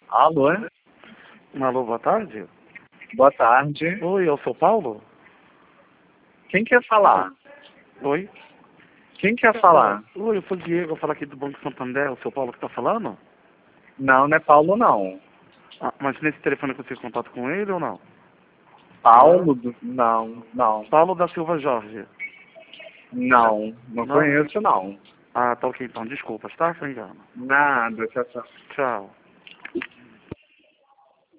Alô? Alô, boa tarde. Boa tarde. Oi, eu sou Paulo? Quem quer falar? Oi? Quem quer falar? Oi, eu sou o Diego, eu falo aqui do Banco Santander, é o seu Paulo que tá falando? Não, não é Paulo, não. Ah, mas nesse telefone eu consigo contato com ele ou não? Paulo? Não, não. Paulo da Silva Jorge. Não, não Não? conheço, não. Ah, tá ok então, desculpas, tá? Foi engano. Nada, tchau, tchau. Tchau.